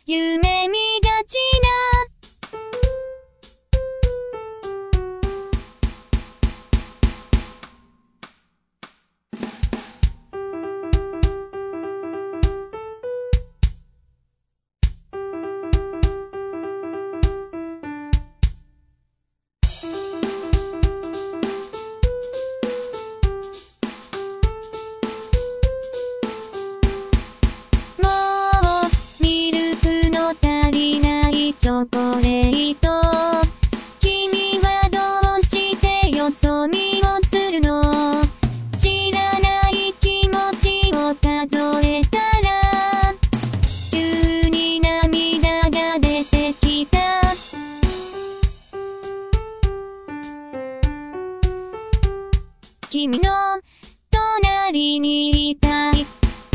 夢見がちな。もう、ミルクの足りないチョコレート。君はどうしてよそ見をするの？知らない気持ちを数えたら、急に涙が出てきた。君の隣にいたい。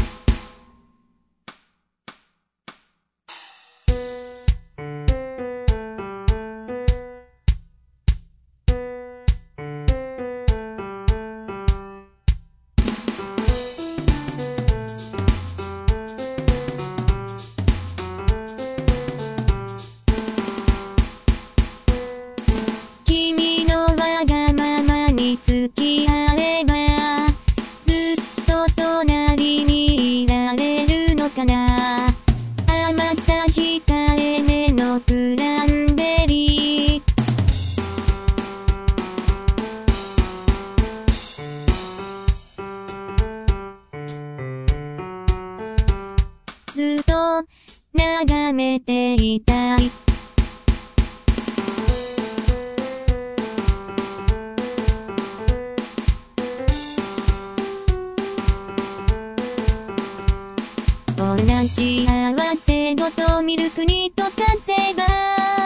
君のわがままに付き合えば、ずっと隣にいられるのかな。甘さ控えめのクランベリー。ずっと眺めていたい。同じ幸せごとミルクに溶かせば